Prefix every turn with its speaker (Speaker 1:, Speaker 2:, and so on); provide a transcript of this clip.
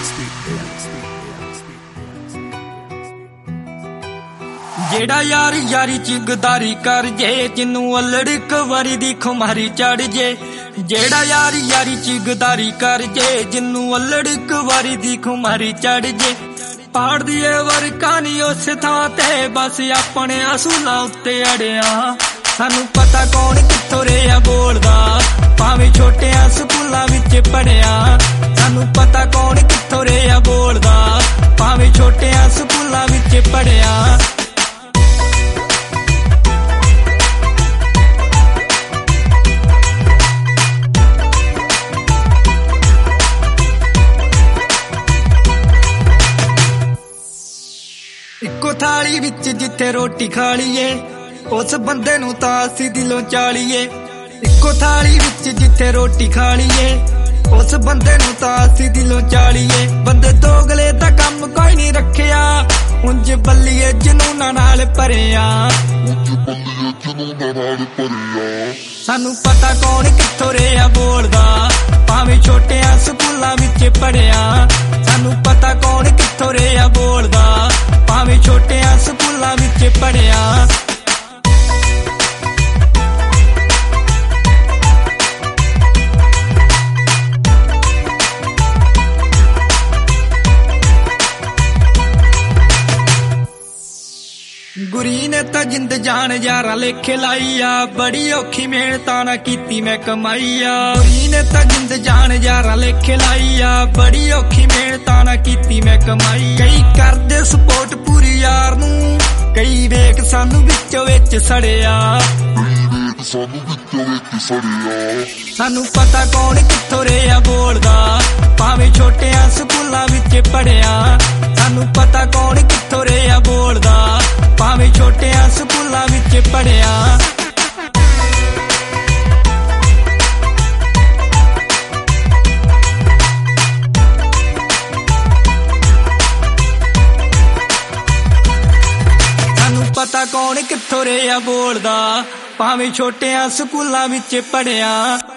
Speaker 1: जेड़ा यार यारी च गदारी कर जे, जिन्नू अल्लड़ इक वारी दी खुमारी चढ़ जे। जेड़ा यार यारी च गदारी कर जे, जिन्नू अल्लड़ इक वारी दी खुमारी चढ़ जे। पाड़ दिए वरका नी उस थां ते, बस अपने असूलां उत्ते अड़िया। सानू पता कौन कित्थों रेहा बोलदा, भावें छोटिया स्कूलां विच पढ़िया। सानू पता कौन कित्थों रेहा बोलदा, भावें छोटिया स्कूलां विच पढ़िया। इक्को थाली विच जिथे रोटी खा लीए, उस बंदे नू तां असीं दिलों चालीए। इक्को थाली विच जिथे रोटी खा लीए, उस बंदे नू तां असीं दिलों चालीए। बंदे दोगले दा कम कोई नहीं रखिया, उंज बल्लीए जनूना नाल भरिया। सानू पता कौन कित्थों रेहा बोलदा, भावें छोटिया स्कूलां विच पढ़िया। सानू पता कौन कित्थों रेहा बोलदा, भावें छोटिया स्कूलां विच पढ़िया। गुरी ने तां जिंद जान यारा लेखे लाईया, बड़ी औखी मेहनतां ना कीती मैं कमाईया। गुरी ने तां जिंद जान यारा लेखे लाईया, बड़ी औखी मेहनतां ना कीती मैं कमाई। कई करदे सपोर्ट पूरी यार नू, कई वेख सानू विचों विच सड़िया। सानू पता कौन कित्थों रेहा बोलदा, भावें छोटिया स्कूलां विच पढ़िया। सानू पता कौन कित्थों रेहा बोलदा, भावें छोटिया स्कूलां विच पढ़िया। सानू पता कौन कित्थों रेहा बोलदा, भावें छोटिया स्कूलां विच पढ़िया।